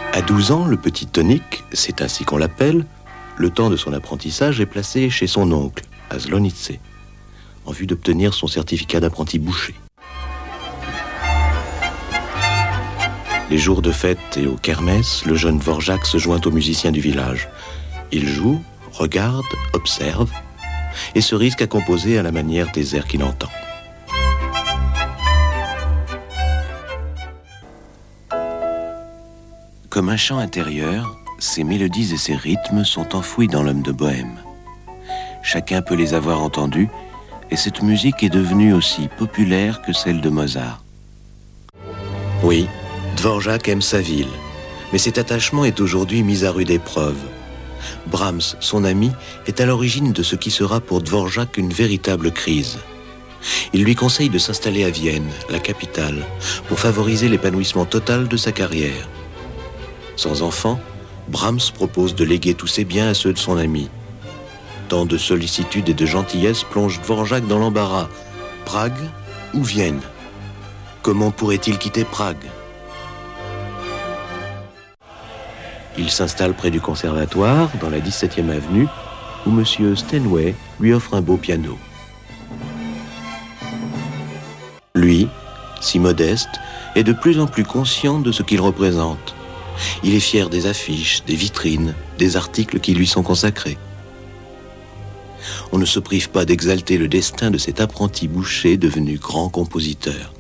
À 12 ans, le petit Tonic, c'est ainsi qu'on l'appelle, le temps de son apprentissage est placé chez son oncle, à Slonice, en vue d'obtenir son certificat d'apprenti boucher. Les jours de fête et aux kermesses, le jeune Dvorak se joint aux musiciens du village. Il joue, regarde, observe et se risque à composer à la manière des airs qu'il entend. Comme un chant intérieur, ces mélodies et ces rythmes sont enfouis dans l'homme de Bohême. Chacun peut les avoir entendus, et cette musique est devenue aussi populaire que celle de Mozart. Oui, Dvorak aime sa ville, mais cet attachement est aujourd'hui mis à rude épreuve. Brahms, son ami, est à l'origine de ce qui sera pour Dvorak une véritable crise. Il lui conseille de s'installer à Vienne, la capitale, pour favoriser l'épanouissement total de sa carrière. Sans enfant, Brahms propose de léguer tous ses biens à ceux de son ami. Tant de sollicitude et de gentillesse plongent Dvorak dans l'embarras. Prague ou Vienne? Comment pourrait-il quitter Prague? Il s'installe près du conservatoire, dans la 17e avenue, où M. Steinway lui offre un beau piano. Lui, si modeste, est de plus en plus conscient de ce qu'il représente. Il est fier des affiches, des vitrines, des articles qui lui sont consacrés. On ne se prive pas d'exalter le destin de cet apprenti boucher devenu grand compositeur.